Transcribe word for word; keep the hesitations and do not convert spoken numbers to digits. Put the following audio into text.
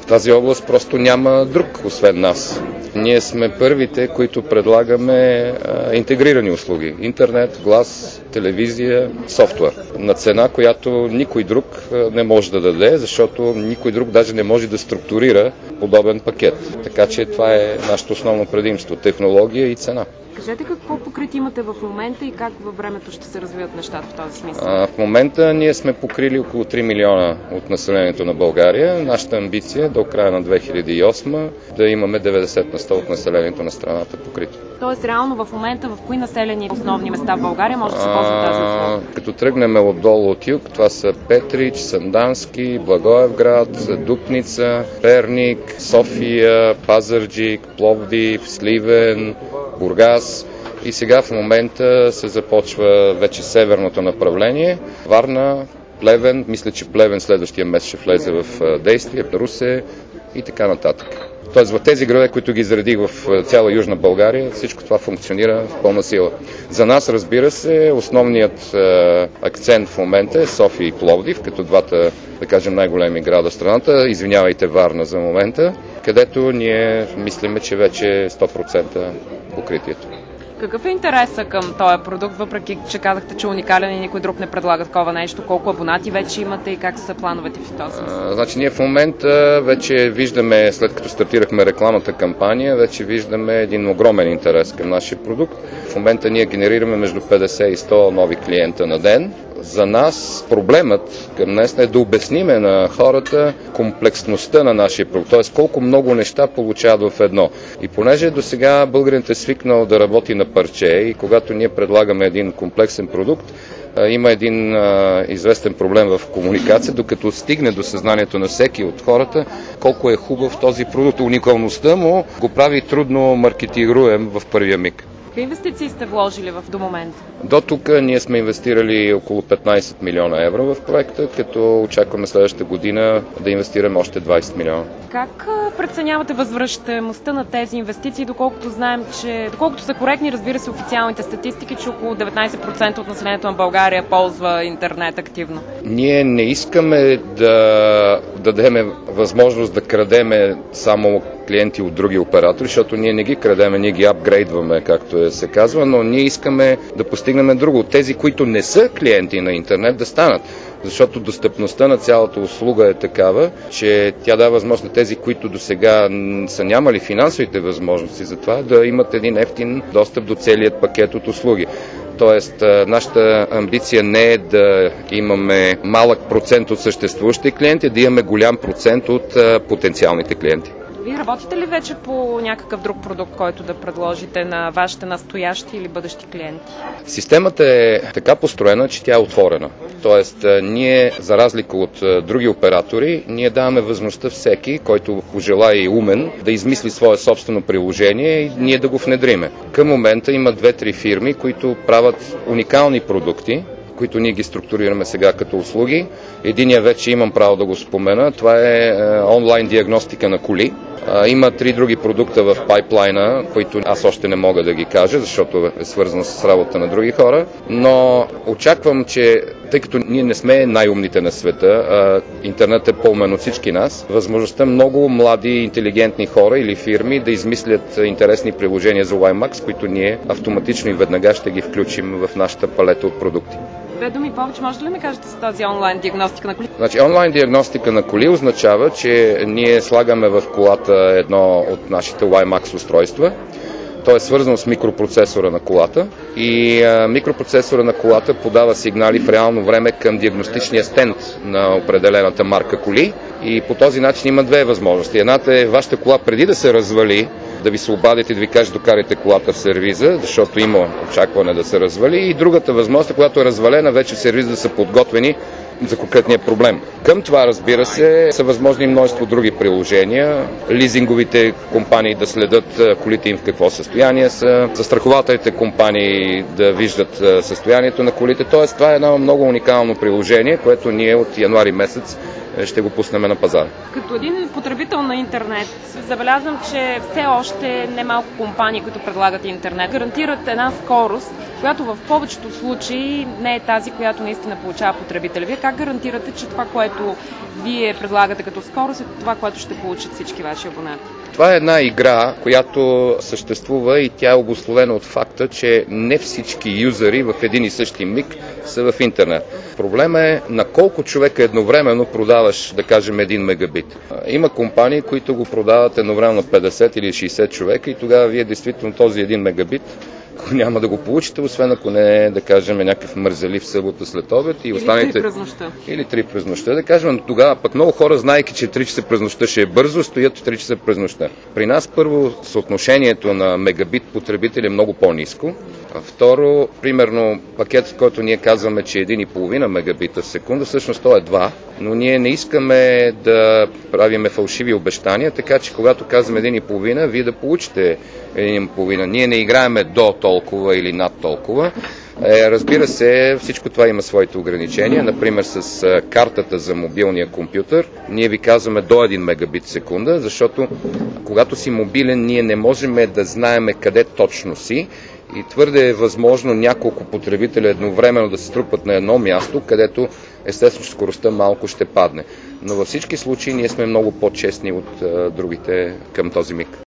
тази област просто няма друг, освен нас. Ние сме първите, които предлагаме а, интегрирани услуги. Интернет, глас, телевизия, софтуер. На цена, която никой друг а, не може да даде, защото никой друг даже не може да структурира подобен пакет. Така че това е нашето основно предимство – технология и цена. Кажете какво покрити имате в момента и как във времето ще се развиват нещата в този смисъл? А, в момента ние сме покрили около три милиона от населението на България. Нашата амбиция е до края на две хиляди и осма да имаме деветдесет на сто от населението на страната покрито. Тоест реално в момента в кои населени основни места в България може да се ползва тази услуга? Като тръгнем отдолу от юг, това са Петрич, Сандански, Благоевград, Дупница, Перник, София, Пазарджик, Пловдив, Сливен, Бургас. И сега в момента се започва вече северното направление. Варна, Плевен, мисля, че Плевен следващия месец ще влезе в действие, Русе и така нататък. Тоест в тези градове, които ги изредих в цяла Южна България, всичко това функционира в пълна сила. За нас, разбира се, основният е, акцент в момента е София и Пловдив, като двата, да кажем, най-големи града в страната. Извинявайте, Варна за момента, където ние мислиме, че вече е сто процента покритието. Какъв е интересът към този продукт, въпреки че казахте, че е уникален и никой друг не предлага такова нещо? Колко абонати вече имате и как са плановете в този смисъл? Значи ние в момента вече виждаме, след като стартирахме рекламната кампания, вече виждаме един огромен интерес към нашия продукт. В момента ние генерираме между петдесет и сто нови клиента на ден. За нас проблемът към днес е да обясниме на хората комплексността на нашия продукт, т.е. колко много неща получават в едно. И понеже до сега българинът е свикнал да работи на парче и когато ние предлагаме един комплексен продукт, има един а, известен проблем в комуникация, докато стигне до съзнанието на всеки от хората колко е хубав този продукт. Уникалността му го прави трудно маркетируем в първия миг. Какви инвестиции сте вложили в до момента? До тук ние сме инвестирали около петнайсет милиона евро в проекта, като очакваме следващата година да инвестираме още двайсет милиона. Как преценявате възвръщаемостта на тези инвестиции, доколкото знаем, че доколкото са коректни, разбира се, официалните статистики, че около деветнайсет процента от населението на България ползва интернет активно? Ние не искаме да дадем възможност да крадеме само клиенти от други оператори, защото ние не ги крадеме, ние ги апгрейдваме, както е се казва, но ние искаме да постигнем друго. Тези, които не са клиенти на интернет, да станат. Защото достъпността на цялата услуга е такава, че тя дава възможност на тези, които до сега са нямали финансовите възможности за това, да имат един ефтин достъп до целият пакет от услуги. Тоест, нашата амбиция не е да имаме малък процент от съществуващите клиенти, а да имаме голям процент от потенциалните клиенти. Вие работите ли вече по някакъв друг продукт, който да предложите на вашите настоящи или бъдещи клиенти? Системата е така построена, че тя е отворена. Тоест, ние, за разлика от други оператори, ние даваме възможността всеки, който пожелае и умен, да измисли свое собствено приложение и ние да го внедриме. Към момента има две-три фирми, които правят уникални продукти, които ние ги структурираме сега като услуги. Единия вече имам право да го спомена. Това е онлайн диагностика на коли. Има три други продукта в пайплайна, които аз още не мога да ги кажа, защото е свързано с работа на други хора. Но очаквам, че тъй като ние не сме най-умните на света, а интернет е по-умен от всички нас, възможността много млади, интелигентни хора или фирми да измислят интересни приложения за WiMAX, които ние автоматично и веднага ще ги включим в нашата палета от продукти. Две думи повече, може ли ми кажете за тази онлайн диагностика на коли? Значи, онлайн диагностика на коли означава, че ние слагаме в колата едно от нашите WiMAX устройства. То е свързано с микропроцесора на колата и а, микропроцесора на колата подава сигнали в реално време към диагностичния стенд на определената марка коли и по този начин има две възможности. Едната е вашата кола преди да се развали, да ви се обадите и да ви кажете докарайте колата в сервиза, защото има очакване да се развали, и другата възможност е, когато е развалена, вече в сервиза да са подготвени за конкретния проблем. Към това, разбира се, са възможни множество други приложения. Лизинговите компании да следят колите им в какво състояние са, застрахователите компании да виждат състоянието на колите. Тоест, това е едно много уникално приложение, което ние от януари месец ще го пуснем на пазара. Като един потребител на интернет, забелязвам, че все още немалко компании, които предлагат интернет, гарантират една скорост, която в повечето случаи не е тази, която наистина получава потребителя. Вие как гарантирате, че това, което вие предлагате като скорост, е това, което ще получат всички ваши абонати? Това е една игра, която съществува и тя е обусловена от факта, че не всички юзери в един и същи миг са в интернет. Проблема е на колко човека едновременно продаваш, да кажем, един мегабит. Има компании, които го продават едновременно на петдесет или шейсет човека и тогава вие действително този един мегабит няма да го получите, освен ако не е, да кажем, някакъв мързелив събота след обед и останете... Или три през нощта. Или три през нощта, да кажем, но тогава пък много хора, знаейки, че три часа през нощта ще е бързо, стоят в три часа през нощта. При нас първо съотношението на мегабит потребител е много по-ниско. Второ, примерно пакетът, който ние казваме, че е един и половина мегабита в секунда, всъщност то е два, но ние не искаме да правиме фалшиви обещания, така че когато казваме един и половина, вие да получите един и половина. Ние не играеме до толкова или над толкова. Е, разбира се, всичко това има своите ограничения. Например, с картата за мобилния компютър, ние ви казваме до един мегабит в секунда, защото когато си мобилен, ние не можем да знаем къде точно си и твърде е възможно няколко потребителя едновременно да се струпат на едно място, където естествено скоростта малко ще падне. Но във всички случаи ние сме много по-честни от а, другите към този миг.